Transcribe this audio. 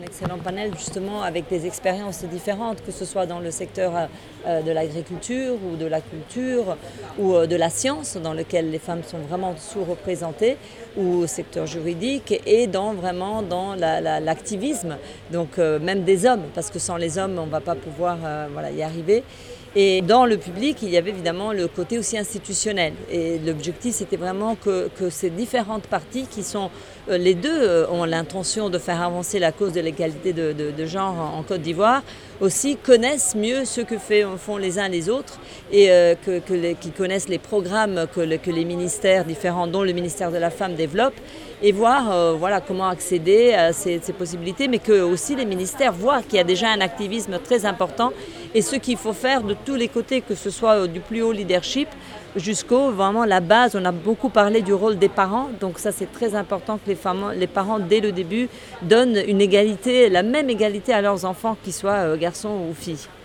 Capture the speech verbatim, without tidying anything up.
Un excellent panel justement avec des expériences différentes, que ce soit dans le secteur euh, de l'agriculture ou de la culture ou euh, de la science, dans lequel les femmes sont vraiment sous-représentées, ou au secteur juridique et dans, vraiment dans la, la, l'activisme, donc euh, même des hommes, parce que sans les hommes on ne va pas pouvoir euh, voilà, y arriver. Et dans le public, il y avait évidemment le côté aussi institutionnel. Et l'objectif, c'était vraiment que, que ces différentes parties qui sont, euh, les deux euh, ont l'intention de faire avancer la cause de l'égalité de, de, de genre en, en Côte d'Ivoire, aussi connaissent mieux ce que fait, font les uns les autres et euh, que, que les, qui connaissent les programmes que, le, que les ministères différents, dont le ministère de la Femme, développent, et voir euh, voilà, comment accéder à ces, ces possibilités, mais que aussi les ministères voient qu'il y a déjà un activisme très important et ce qu'il faut faire de tous les côtés, que ce soit du plus haut leadership jusqu'au vraiment la base. On a beaucoup parlé du rôle des parents, donc ça c'est très important que les, femmes, les parents dès le début donnent une égalité, la même égalité à leurs enfants, qu'ils soient garçons ou filles.